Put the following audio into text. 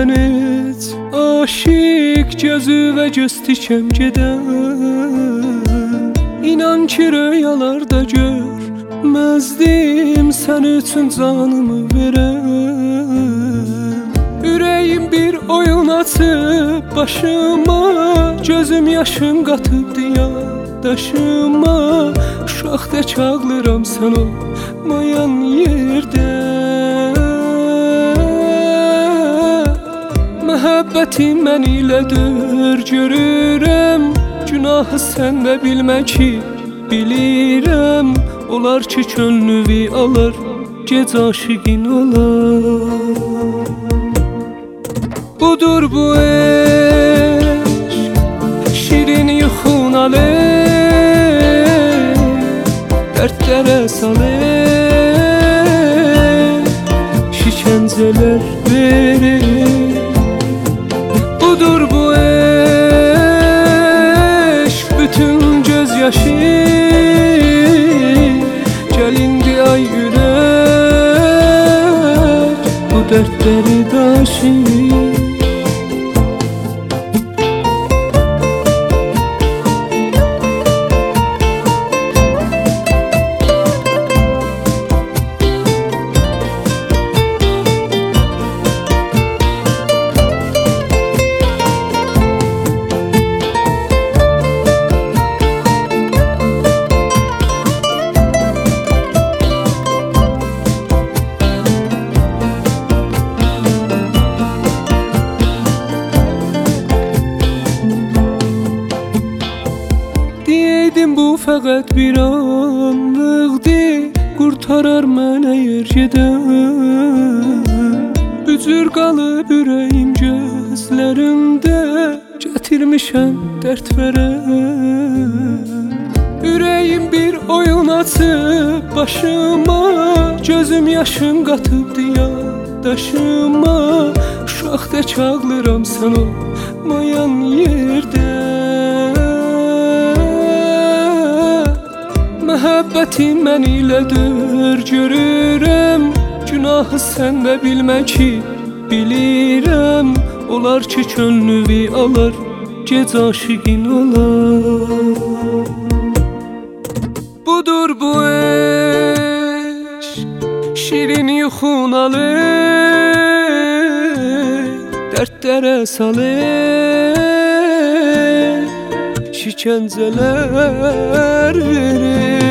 məndən heç aşiq gözü və göz tikəm gedən. İnan ki röyalarda görməzdim sən üçün canımı verən. Ürəyim bir oyun açıb başıma, gözüm yaşın qatıbdı yaddaşıma. Uşaq tək ağlıram sən olmayan yerdə. Məhəbbətin mən ilədir görürəm, günahı səndə bilmə ki bilirəm. Olar ki könlüvi alar, gec aşiqin olar. Budur bu eşq, şirin yuxunalı, dərdlərə salır, şikəncələr verir. Budur bu eşq, bütün göz yaşı, gəlindi ay ürək, bu dərdləri daşır. Deydim bu fəqət bir anlıqdır, qurtarar mənə yer gedən. Bücür qalıb ürəyim gözlərində, gətirmişəm dərd verən. Ürəyim bir oyun açıb başıma, gözüm yaşın qatıbdı yaddaşıma. Uşaq tək ağlıram sən olmayan yerdə. Məhəbbətin mən ilədir görürəm, günahı səndə bilmə ki bilirəm. Olar ki könlüvi alar, gec aşiqin olar. Budur bu eşq, şirin yuxunalı, dərdlərə salır, şikəncələr verir.